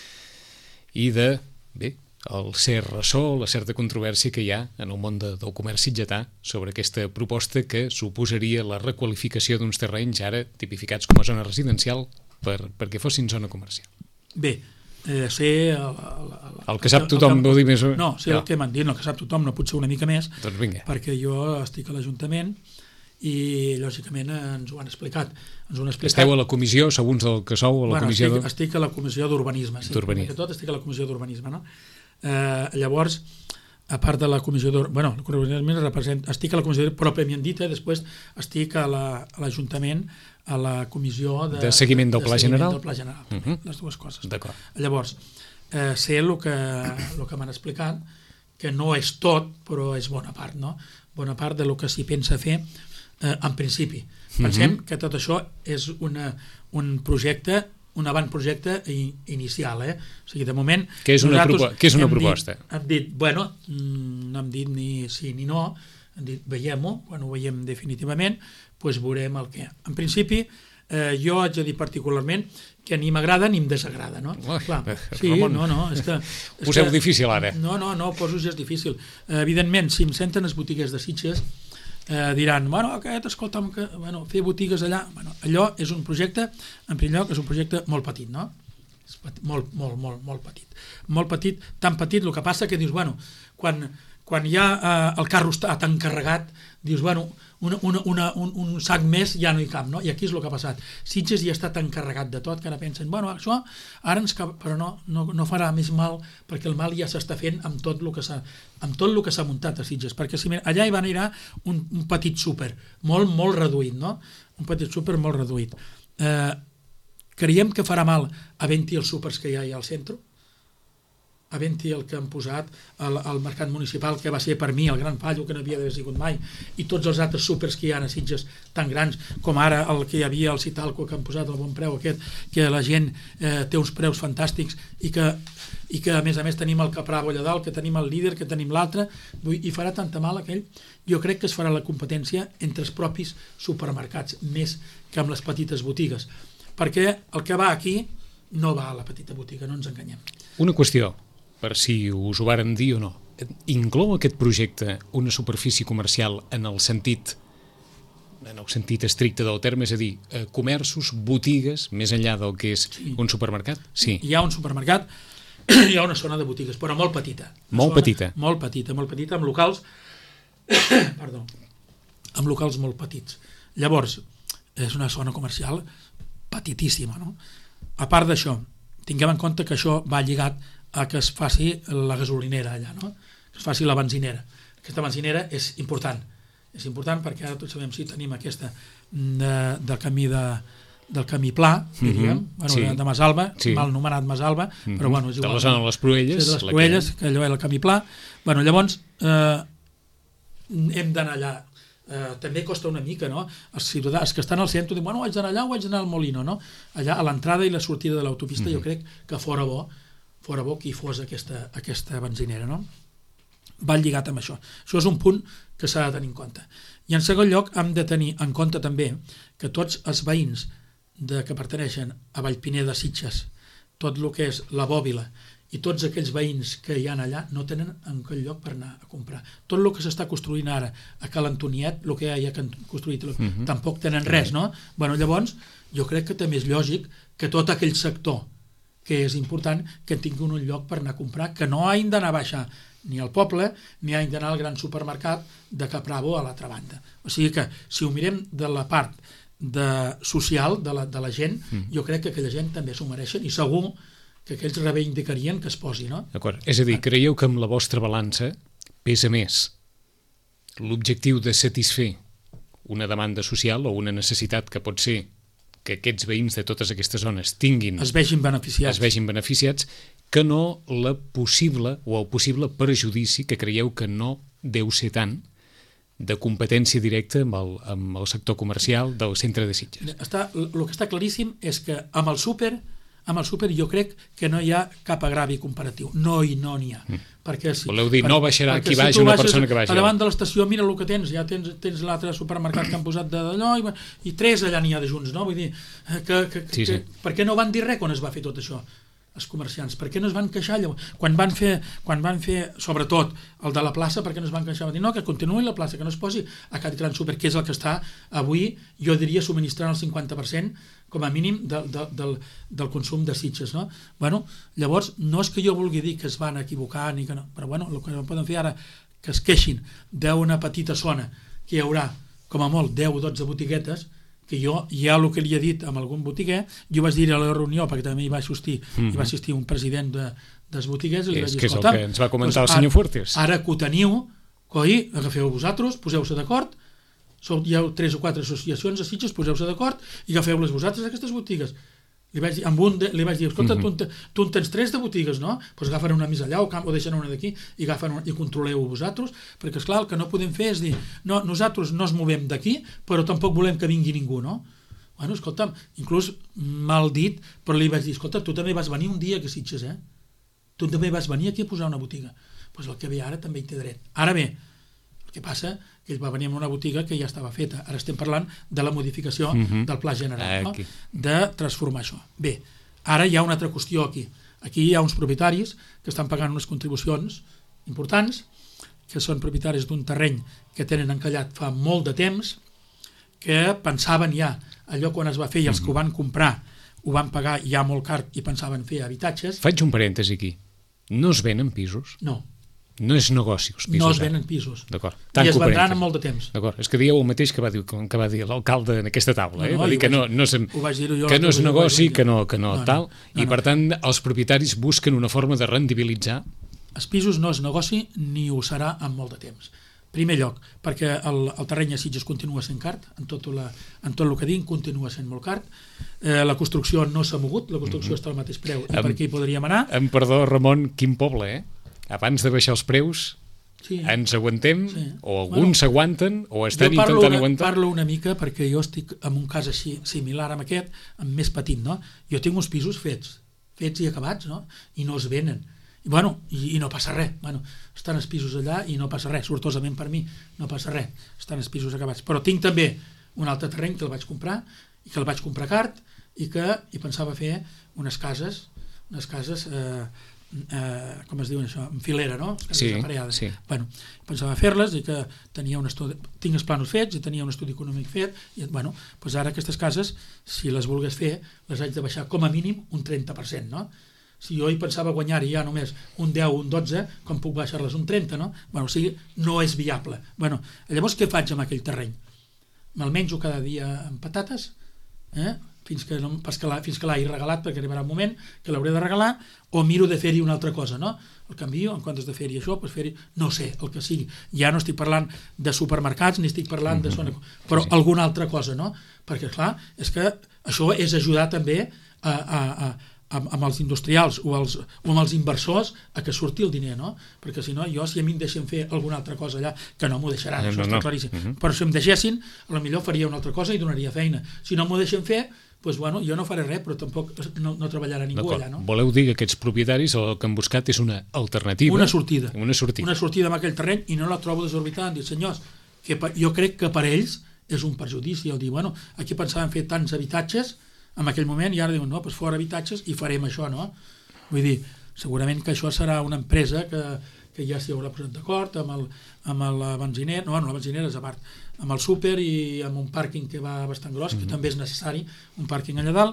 i de, bé, el cert ressò, la certa controvèrsia que hi ha en el món del comerç sitgetà sobre aquesta proposta que suposaria la requalificació d'uns terrenys ara tipificats com a zona residencial perquè fossin zona comercial? Bé, sé... El que sap tothom vol dir més... No, sé el que m'han dit, el que sap tothom no pot ser una mica més, doncs vinga. Perquè jo estic a l'Ajuntament i lògicament ens ho han explicat. Esteu a la comissió, segons el que sou, a la comissió... Estic a la comissió d'urbanisme, sí. Estic a la comissió d'urbanisme, no? Llavors, a part de la comissió estic a la comissió pròpiament dita, després estic a l'Ajuntament a la comissió de seguiment del Pla General, les dues coses. D'acord. Llavors, sé el que m'han explicat, que no és tot, però és bona part, no? Bona part del que s'hi pensa fer en principi. Pensem que tot això és un projecte, un avantprojecte inicial, O sigui, de moment... Què és una proposta? Hem dit, bueno, no hem dit ni sí ni no, hem dit, veiem-ho, quan ho veiem definitivament, doncs veurem el que... En principi, jo haig de dir particularment que ni m'agrada ni em desagrada, no? Clar, sí, no, és que... Poseu difícil ara. No, poso és difícil. Evidentment, si em senten les botigues de Sitges, diran, bueno, escolta'm, fer botigues allà, allò és un projecte, en primer lloc, és un projecte molt petit, no? És molt petit. Molt petit, tan petit, el que passa que dius, bueno, quan ja el carro està tan carregat, dius, bueno, un sac més ja no hi cap, no? I aquí és el que ha passat. Sitges ja està tan carregat de tot que ara pensen, bueno, això ara però no farà més mal, perquè el mal ja s'està fent amb tot el que s'ha muntat a Sitges, perquè allà hi va anar un petit súper, molt reduït, no? Un petit súper molt reduït. Creiem que farà mal havent-hi els súpers que hi ha al centre, havent-hi el que han posat al mercat municipal, que va ser per mi el gran fallo que no havia d'haver sigut mai, i tots els altres súpers que hi ha a Sitges tan grans, com ara el que hi havia al Citalco, que han posat el bon preu aquest, que la gent té uns preus fantàstics i que a més tenim el Capravo allà dalt, que tenim el líder, que tenim l'altre, i farà tanta mal aquell. Jo crec que es farà la competència entre els propis supermercats, més que amb les petites botigues, perquè el que va aquí no va a la petita botiga, no ens enganyem. Una qüestió, per si us ho varen dir o no. Inclou aquest projecte una superfície comercial en el sentit estricte del terme, és a dir, comerços, botigues, més enllà del que és un supermercat? Sí. Hi ha un supermercat, hi ha una zona de botigues, però molt petita. Molt petita, amb locals amb locals molt petits. Llavors, és una zona comercial petitíssima, no? A part d'això, tinguem en compte que això va lligat a que es faci la gasolinera allà, no? Que es faci la benzinera. Aquesta benzinera és important perquè ara tots sabem si tenim aquesta del camí pla, diríem, de Masalba, mal anomenat Masalba, però bueno, és igual. De la zona de les Proelles, que allò és el camí pla. Llavors, hem d'anar allà. També costa una mica, no? Els ciutadans que estan al centre diuen, bueno, haig d'anar allà o haig d'anar al Molino, no? Allà, a l'entrada i la sortida de l'autopista, jo crec que fora bo que hi fos aquesta benzinera, no? Va lligat amb això. Això és un punt que s'ha de tenir en compte. I en segon lloc hem de tenir en compte també que tots els veïns que pertaneixen a Vallpiner de Sitges, tot el que és la Bòbila i tots aquells veïns que hi ha allà no tenen en quel lloc per anar a comprar. Tot el que s'està construint ara a Cal Antoniet, el que hi ha construït, tampoc tenen res, no? Llavors, jo crec que també és lògic que tot aquell sector que és important que tinguin un lloc per anar a comprar, que no hagin d'anar a baixar ni al poble, ni hagin d'anar al gran supermercat de Capravo a l'altra banda. O sigui que, si ho mirem de la part social de la gent, jo crec que aquella gent també s'ho mereixen i segur que aquells reivindicarien que es posi, no? D'acord. És a dir, creieu que amb la vostra balança pesa més l'objectiu de satisfer una demanda social o una necessitat que pot ser que aquests veïns de totes aquestes zones tinguin... Es vegin beneficiats, que no el possible perjudici que creieu que no deu ser tant de competència directa amb el sector comercial del centre de Sitges. El que està claríssim és que amb el súper amb el súper jo crec que no hi ha cap agravi comparatiu. No n'hi ha. Perquè sí. Voleu dir, no baixarà qui vagi una persona que vagi. A davant de l'estació, mira el que tens, ja tens l'altre supermercat que han posat d'allò i 3 allà n'hi ha de junts, no? Vull dir, per què no van dir res quan es va fer tot això? Els comerciants, per què no es van queixar quan van fer sobretot el de la plaça, per què no es van queixar? Van dir, no, que continuï la plaça, que no es posi a aquest gran súper, que és el que està avui, jo diria, subministrant el 50% com a mínim del consum de Sitges, no? Bueno, llavors, no és que jo vulgui dir que es van equivocar ni que no, però bueno, el que no poden fer ara que es queixin d'una petita zona que hi haurà com a molt 10 o 12 botiguetes, que jo ja el que li he dit amb algun botiguer, jo vaig dir a la reunió, perquè també hi va assistir un president dels botiguers, i li vaig dir, que és el que ens va comentar el senyor Fuertes. Ara que ho teniu, agafeu vosaltres, poseu-se d'acord, hi ha 3 o 4 associacions a Sitges, poseu-se d'acord i agafeu-les vosaltres aquestes botigues. Li vaig dir, escolta, tu en tens 3 de botigues, no? Doncs agafen una més allà o deixen una d'aquí i controleu vosaltres, perquè esclar, el que no podem fer és dir, no, nosaltres no es movem d'aquí, però tampoc volem que vingui ningú, no? Bueno, escolta'm, inclús mal dit, però li vaig dir, escolta, tu també vas venir un dia a Sitges, tu també vas venir aquí a posar una botiga. Doncs el que ve ara també hi té dret. Ara bé, el que passa que ell va venir amb una botiga que ja estava feta. Ara estem parlant de la modificació del pla general, no? De transformar això. Bé, ara hi ha una altra qüestió aquí. Aquí hi ha uns propietaris que estan pagant unes contribucions importants, que són propietaris d'un terreny que tenen encallat fa molt de temps, que pensaven ja, allò quan es va fer i els que ho van comprar ho van pagar ja molt car i pensaven fer habitatges. Faig un parèntesi aquí. No es venen pisos? No. No és negoci, els pisos. No es venen pisos. D'acord. I es vendran en molt de temps. D'acord. És que dieu el mateix que va dir l'alcalde en aquesta taula. Va dir que no és negoci, que no tal. I per tant, els propietaris busquen una forma de rendibilitzar. Els pisos no és negoci ni ho serà en molt de temps. Primer lloc, perquè el terreny a Sitges continua sent car, en tot el que dic continua sent molt car. La construcció no s'ha mogut, la construcció està al mateix preu i per aquí podríem anar. Em perdó, Ramon, quin poble, Abans de baixar els preus, ens aguantem, o alguns s'aguanten, o estan intentant aguantar. Jo parlo una mica perquè jo estic en un cas així similar amb aquest, amb més petit, no? Jo tinc uns pisos fets i acabats, no? I no es venen. I no passa res. Estan els pisos allà i no passa res. Sortosament per mi no passa res. Estan els pisos acabats. Però tinc també un altre terreny que el vaig comprar i que el vaig comprar car i pensava fer unes cases com es diuen això, en filera, no? Sí. Pensava fer-les i que tenia un estudi, tinc els planos fets i tenia un estudi econòmic fet i doncs ara aquestes cases, si les volgués fer, les haig de baixar com a mínim un 30%, no? Si jo hi pensava guanyar-hi ja només un 10 o un 12, com puc baixar-les un 30, no? O sigui, no és viable. Llavors què faig amb aquell terreny? Me'l menjo cada dia amb patates, fins que l'hagi regalat, perquè arribarà un moment que l'hauré de regalar, o miro de fer-hi una altra cosa, no? El canvio, en comptes de fer-hi això, fer-hi, no sé, el que sigui. Ja no estic parlant de supermercats, ni estic parlant de zona, però alguna altra cosa, no? Perquè, clar, és que això és ajudar també amb els industrials o amb els inversors a que surti el diner, no? Perquè si no, si a mi em deixen fer alguna altra cosa allà, que no m'ho deixaran, això està claríssim. Però si em deixessin, potser faria una altra cosa i donaria feina. Si no m'ho deixen fer, doncs jo no faré res, però tampoc no treballarà ningú allà, no? Voleu dir que aquests propietaris el que han buscat és una alternativa? Una sortida amb aquell terreny, i no la trobo desorbitada. Han dit, senyors, que jo crec que per ells és un perjudici el dir, aquí pensaven fer tants habitatges en aquell moment i ara diuen, no, doncs fora habitatges i farem això, no? Vull dir, segurament que això serà una empresa que ja s'hi haurà posat d'acord amb la benzinera, no, la benzinera és a part, amb el súper i amb un pàrquing que va bastant gros, que també és necessari, un pàrquing allà dalt,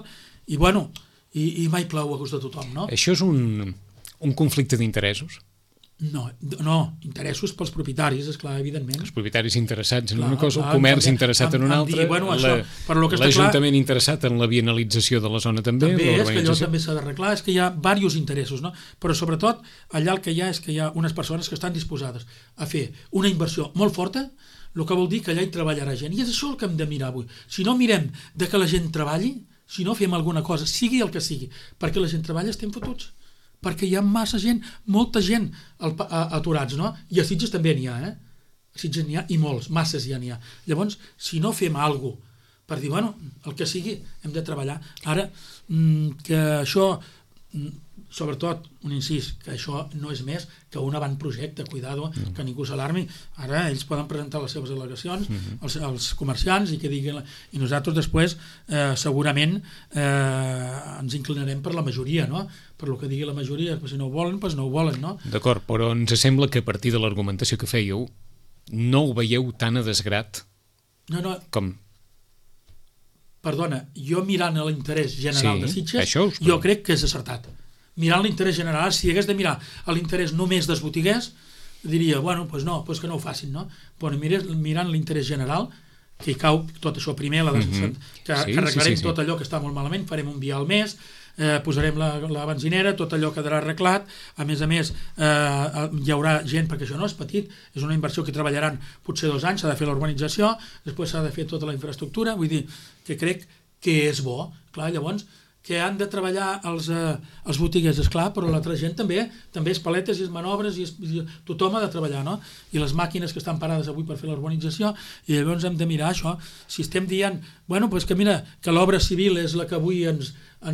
i mai plou a gust de tothom, no? Això és un conflicte d'interessos? No, interessos pels propietaris, esclar, evidentment. Els propietaris interessats en una cosa, el comerç interessat en una altra, l'Ajuntament interessat en la vianalització de la zona també. També és que allò també s'ha d'arreglar, és que hi ha diversos interessos, no? Però sobretot allà el que hi ha és que hi ha unes persones que estan disposades a fer una inversió molt forta, el que vol dir que allà hi treballarà gent. I és això el que hem de mirar avui. Si no mirem de que la gent treballi, si no fem alguna cosa, sigui el que sigui, perquè la gent treballa estem fotuts. Perquè hi ha massa gent, molta gent aturats, no? I a Sitges també n'hi ha, A Sitges n'hi ha i molts, masses ja n'hi ha. Llavors, si no fem alguna cosa per dir, bueno, el que sigui, hem de treballar. Ara, que això, sobretot, un incís, que això no és més que un avantprojecte, cuidado, que ningú s'alarmi. Ara ells poden presentar les seves al·legacions, els comerciants, i que diguin, i nosaltres després segurament ens inclinarem per la majoria, no? Per lo que digui la majoria, si no ho volen, doncs no ho volen, no? D'acord, però ens sembla que a partir de l'argumentació que fèieu no ho veieu tan a desgrat com... Perdona, jo mirant l'interès general de Sitges, jo crec que és acertat. Mirant l'interès general, si hagués de mirar l'interès només dels botiguers, diria, bueno, doncs no, doncs que no ho facin, no? Però mirant l'interès general, que hi cau tot això primer, que arreglarem tot allò que està molt malament, farem un vial més, posarem la benzinera, tot allò quedarà arreglat, a més hi haurà gent, perquè això no és petit, és una inversió que treballaran potser 2 anys, s'ha de fer la urbanització, després s'ha de fer tota la infraestructura, vull dir que crec que és bo, clar, llavors que han de treballar els botiguers, esclar, però l'altra gent també és paletes i és manobres, i tothom ha de treballar, no? I les màquines que estan parades avui per fer la urbanització, i llavors hem de mirar això. Si estem dient, bueno, doncs que mira, que l'obra civil és la que avui ens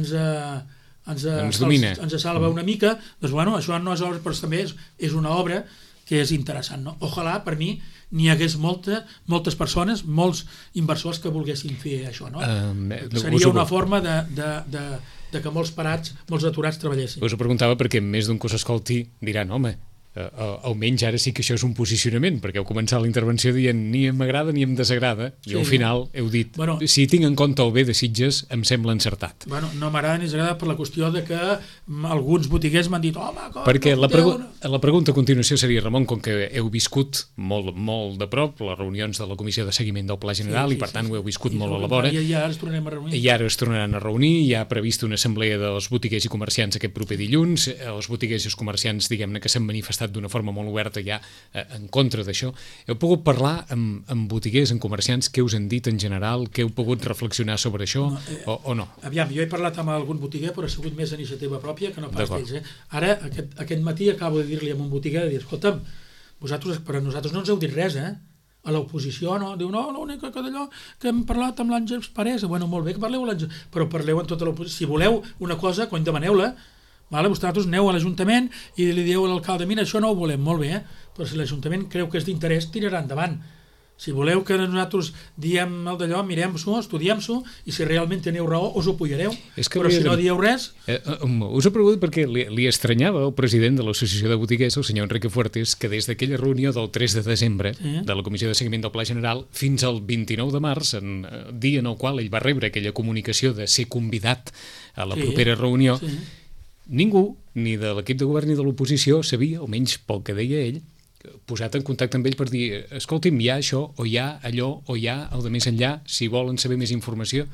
domina, ens salva una mica, doncs bueno, això no és obra, però també és una obra que és interessant, no? Ojalà, per mi, n'hi hagués moltes persones, molts inversors que volguessin fer això, no? Seria una forma de que molts aturats treballessin. Us ho preguntava perquè més d'un que us escolti diran, home, almenys ara sí que això és un posicionament, perquè heu començat la intervenció dient ni m'agrada ni em desagrada, i al final heu dit, si tinc en compte el bé de Sitges, em sembla encertat. Bueno, no m'agrada ni desagrada per la qüestió de que alguns botiguers m'han dit, home, perquè la pregunta a continuació seria, Ramon, com que heu viscut molt de prop les reunions de la Comissió de Seguiment del Pla General, i per tant ho heu viscut molt a la vora, i ara es tornaran a reunir, hi ha previst una assemblea dels botiguers i comerciants aquest proper dilluns, els botiguers i els comerciants, diguem-ne, que s'han manifestat d'una forma molt oberta ja en contra d'això. Heu pogut parlar amb botiguers, amb comerciants, què us han dit en general, què heu pogut reflexionar sobre això o no? Aviam, jo he parlat amb algun botiguer, però ha sigut més iniciativa pròpia que no pas d'ells. Ara, aquest matí acabo de dir-li a un botiguer, escolta'm, per a nosaltres no ens heu dit res, a l'oposició, no? Diu, no, l'única que d'allò que hem parlat amb l'Àngels Parés, bueno, molt bé que parleu amb l'Àngels, però parleu amb tota l'oposició. Si voleu una cosa, quan demaneu-la, vosaltres aneu a l'Ajuntament i li dieu a l'alcalde, mira, això no ho volem, molt bé, però si l'Ajuntament creu que és d'interès, tirarà endavant. Si voleu que nosaltres diem el d'allò, mirem-s'ho, estudiem-s'ho, i si realment teniu raó, us ho apoyareu. Però si no dieu res... Us ho pregunto perquè li estranyava el president de l'Associació de Botiguers, el senyor Enrique Fuertes, que des d'aquella reunió del 3 de desembre de la Comissió de Seguiment del Pla General fins al 29 de març, dia en el qual ell va rebre aquella comunicació de ser convidat a la propera reunió, ningú, ni de l'equip de govern ni de l'oposició, sabia, almenys pel que deia ell, posat en contacte amb ell per dir, escolti'm, hi ha això, o hi ha allò, o hi ha el de més enllà, si volen saber més informació,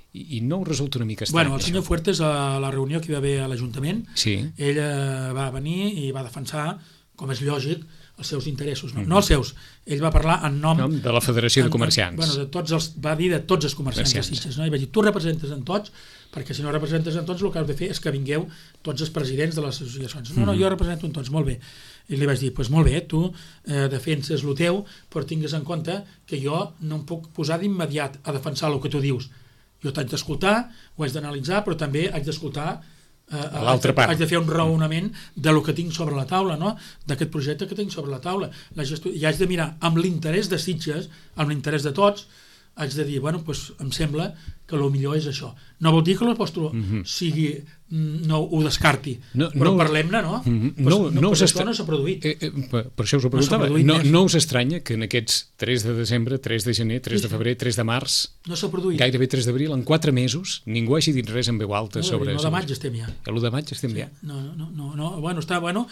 i no us resulta una mica estrany. Bueno, el senyor Fuertes, a la reunió que hi va haver a l'Ajuntament, ell va venir i va defensar, com és lògic, els seus interessos, no els seus. Ell va parlar en nom de la Federació de Comerciants. Va dir de tots els comerciants de Sitges, no? I va dir, tu representes en tots, perquè si no representes en tots, el que heu de fer és que vingueu tots els presidents de les associacions. No, jo represento en tots, molt bé. I li vaig dir, doncs molt bé, tu defenses el teu, però tingues en compte que jo no em puc posar d'immediat a defensar el que tu dius. Jo t'haig d'escoltar, ho haig d'analitzar, però també haig d'escoltar l'altra part. Haig de fer un raonament de lo que tinc sobre la taula, no? D'aquest projecte que tinc sobre la taula. I haig de mirar amb l'interès de Sitges, amb l'interès de tots, haig de dir, bueno, doncs em sembla que el millor és això. No vol dir que l'apòstol sigui, no ho descarti, però parlem-ne, no? Perquè això no s'ha produït. Per això us ho preguntava. No us estranya que en aquests 3 de desembre, 3 de gener, 3 de febrer, 3 de març, gairebé 3 d'abril, en 4 mesos, ningú hagi dit res en veu alta sobre... El 1 de maig estem ja. El 1 de maig estem ja. No, bueno,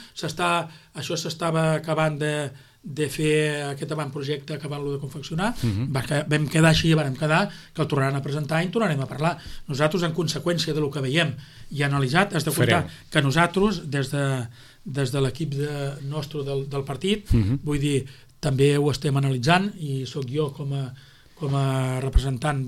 això s'estava acabant de fer aquest avantprojecte, acabar-lo de confeccionar, vam quedar així, vam quedar que el tornaran a presentar i en tornarem a parlar. Nosaltres, en conseqüència del que veiem i analitzat, has de comptar que nosaltres, des de l'equip nostre del partit, vull dir, també ho estem analitzant, i sóc jo com a representant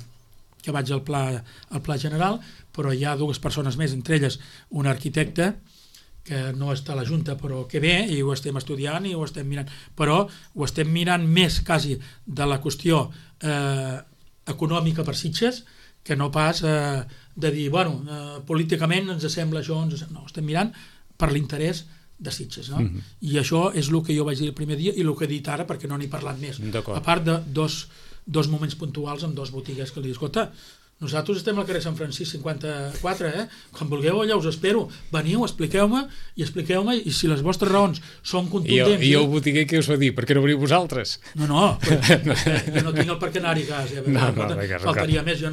que vaig al Pla General, però hi ha 2 persones més, entre elles un arquitecte, que no està a la Junta, però que ve, i ho estem estudiant i ho estem mirant, però ho estem mirant més quasi de la qüestió econòmica per Sitges que no pas de dir, bueno, políticament ens sembla això, no, estem mirant per l'interès de Sitges, no? I això és el que jo vaig dir el primer dia i el que he dit ara perquè no n'he parlat més. A part de dos moments puntuals amb 2 botigues que li dic, escolta, nosaltres estem al carrer Sant Francisc 54, quan vulgueu allà us espero, veniu, expliqueu-me i si les vostres raons són contundents... I el botiguer què us va dir? Per què no veniu vosaltres? No, jo no tinc el per què anar-hi a casa, faltaria més, jo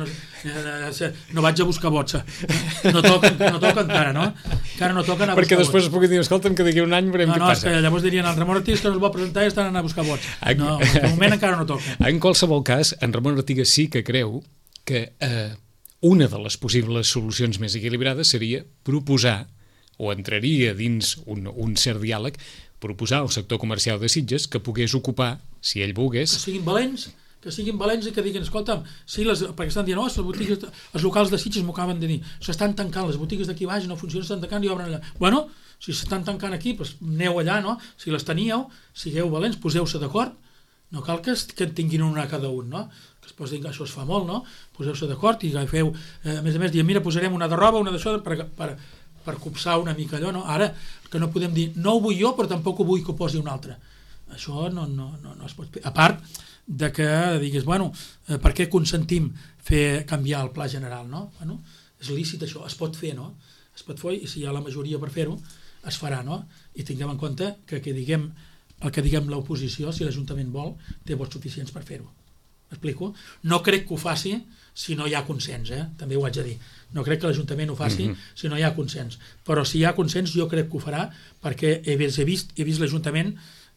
no vaig a buscar vots, no toca encara, no? Encara no toca anar a buscar vots. Perquè després es pugui dir, escolta'm, que d'aquí un any veurem què passa. No, és que llavors dirien, el Ramon Artigas que no es va presentar i estan anant a buscar vots. No, de moment encara no toca. En qualsevol cas, en Ramon Artigas sí que creu que una de les possibles solucions més equilibrades seria proposar, o entraria dins un cert diàleg, proposar al sector comercial de Sitges que pogués ocupar, si ell volgués... Que siguin valents i que diguin, escolta'm, sí, perquè estan dient, les botigues, els locals de Sitges m'ho acaben de dir, s'estan tancant, les botigues d'aquí baix no funcionen, s'estan tancant i obren allà. Bueno, si s'estan tancant aquí, doncs aneu allà, no? Si les teníeu, sigueu valents, poseu-se d'acord, no cal que tinguin una cada un, no? Que es posi, això es fa molt, no? Poseu-se d'acord i feu, a més, dient, mira, posarem una de roba, una d'això, per copsar una mica allò, no? Ara, que no podem dir, no ho vull jo, però tampoc ho vull que ho posi un altre. Això no es pot fer. A part de que digues, bueno, per què consentim canviar el pla general, no? Bueno, és lícit això, es pot fer, no? Es pot fer, i si hi ha la majoria per fer-ho, es farà, no? I tinguem en compte que el que diguem l'oposició, si l'Ajuntament vol, té vots suficients per fer-ho. M'explico? No crec que ho faci si no hi ha consens, també ho haig de dir. No crec que l'Ajuntament ho faci si no hi ha consens. Però si hi ha consens jo crec que ho farà perquè he vist l'Ajuntament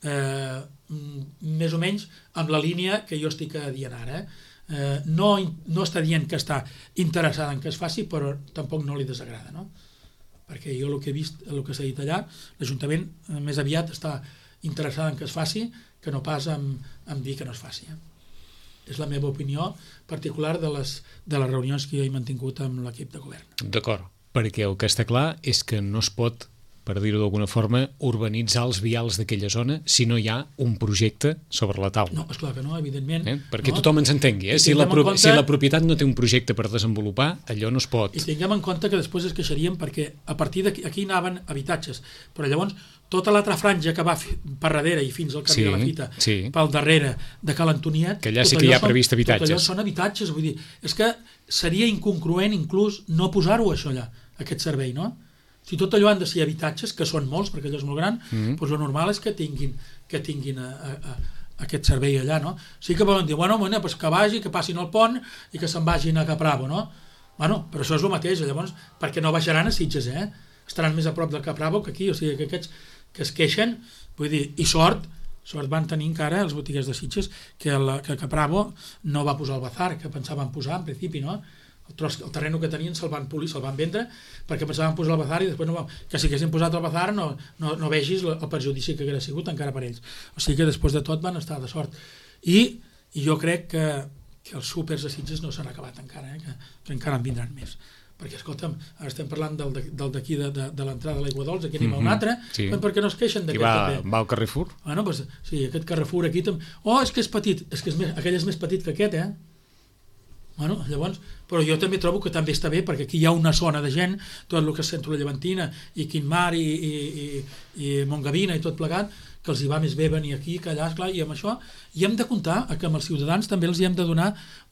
més o menys amb la línia que jo estic dient ara. No està dient que està interessada en que es faci, però tampoc no li desagrada, no? Perquè jo el que he vist, el que s'ha dit allà, l'Ajuntament més aviat està interessada en que es faci que no pas en dir que no es faci. És la meva opinió particular de les reunions que jo he mantingut amb l'equip de govern. D'acord, perquè el que està clar és que no es pot, per dir-ho d'alguna forma, urbanitzar els vials d'aquella zona si no hi ha un projecte sobre la taula. No, esclar que no, evidentment. Perquè tothom ens entengui. Si la propietat no té un projecte per desenvolupar, allò no es pot. I tinguem en compte que després es queixarien perquè a partir d'aquí anaven habitatges, però llavors tota l'altra franja que va per darrere i fins al camí de la Fita, pel darrere de Cal Antoniet, que allà sí que hi ha previst habitatges. Tot allò són habitatges, vull dir, és que seria incongruent inclús no posar-ho això allà, aquest servei, no? Si tot allò han de ser habitatges, que són molts, perquè allò és molt gran, doncs el normal és que tinguin aquest servei allà, no? Sí que volen dir, bueno, que vagi, que passin el pont i que se'n vagin a Caprabo, no? Bueno, però això és el mateix, llavors, perquè no baixaran a Sitges, estaran més a prop del Caprabo que aquí, o sigui que aquests que es queixen, vull dir, i sort van tenir encara els botiguers de Sitges que Caprabo no va posar el bazar que pensaven posar en principi, no? El terreny que tenien se'l van polir, se'l van vendre perquè pensaven posar el bazar i després que si haguessin posat el bazar no vegis el perjudici que hauria sigut encara per ells. O sigui que després de tot van estar de sort. I jo crec que els súpers de Sitges no s'han acabat encara, que encara en vindran més. Perquè, escolta'm, ara estem parlant del d'aquí de l'entrada de l'Aigua Dols, aquí anem a un altre, per què no es queixen d'aquest també? Va al Carrefour? Bueno, doncs, sí, aquest Carrefour aquí també... Oh, és que és petit, aquell és més petit que aquest, Bueno, llavors, però jo també trobo que també està bé perquè aquí hi ha una zona de gent, tot el que és Centre Llevantina i Quinmar i Montgavina i tot plegat, que els hi va més bé venir aquí que allà, esclar, i amb això i hem de comptar que amb els ciutadans també els hi hem de donar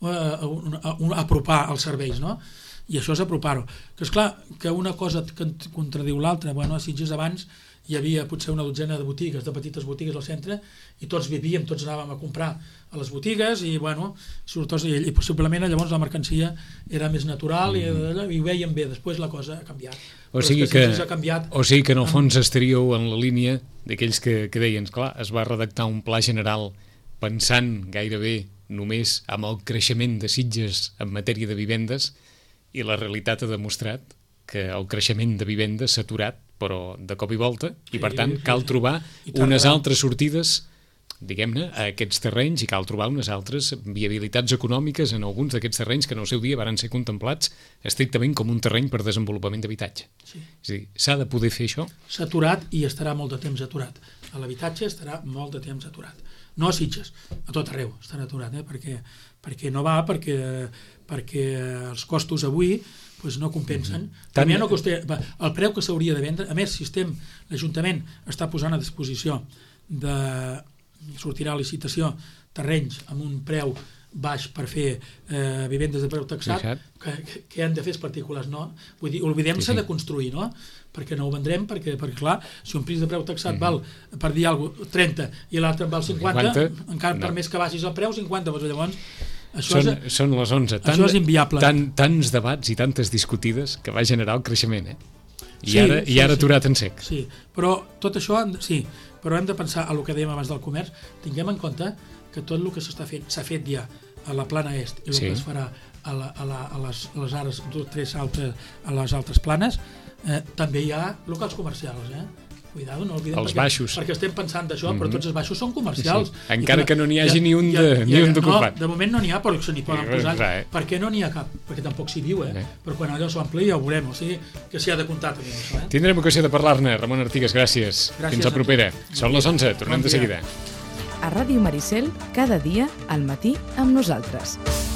apropar els serveis, no? I això és apropar-ho. Que esclar, que una cosa contradiu l'altra. Bueno, a Sitges abans hi havia potser una dotzena de botigues, de petites botigues al centre, i tots vivíem, tots anàvem a comprar a les botigues, i bueno, i possiblement llavors la mercancia era més natural i ho veiem bé, després la cosa ha canviat. O sigui que en el fons estaríeu en la línia d'aquells que deien, clar, es va redactar un pla general pensant gairebé només amb el creixement de Sitges en matèria de vivendes, i la realitat ha demostrat que el creixement de vivendes s'ha aturat, però de cop i volta, i per tant cal trobar unes altres sortides diguem-ne, a aquests terrenys i cal trobar unes altres viabilitats econòmiques en alguns d'aquests terrenys que en el seu dia varen ser contemplats estrictament com un terreny per desenvolupament d'habitatge. Sí. És a dir, s'ha de poder fer això? S'ha aturat i estarà molt de temps aturat. A l'habitatge estarà molt de temps aturat. No a Sitges, a tot arreu estarà aturat, perquè no va, perquè els costos avui no compensen. També no costa, el preu que s'hauria de vendre, a més, si l'Ajuntament està posant a disposició sortirà a licitació terrenys amb un preu baix per fer vivendes de preu taxat, que han de fer els particulars, no? Vull dir, oblidem-se de construir, no? Perquè no ho vendrem, perquè clar, si un pis de preu taxat val, per dir alguna cosa, 30 i l'altre val 50, encara per més que baixis el preu, 50, llavors són les 11. Això és inviable. Tants debats i tantes discutides que va generar el creixement, I ara aturat en sec. Sí, però tot això, però hem de pensar a el que dèiem abans del comerç, tinguem en compte que tot el que s'està fent, s'ha fet ja a la plana est i el que es farà a les àrees, a les altres planes, també hi ha locals comercials, Cuidado, no oblidem, perquè estem pensant d'això, però tots els baixos són comercials. Encara que no n'hi hagi ni un d'ocupat. De moment no n'hi ha, però se n'hi poden posar. Per què no n'hi ha cap? Perquè tampoc s'hi viu, però quan allò s'ompli ja ho veurem, o sigui que s'hi ha de comptar també això. Tindrem ocasió de parlar-ne. Ramon Artigas, gràcies. Fins la propera. Són les 11, tornem de seguida. A Ràdio Maricel, cada dia al matí amb nosaltres.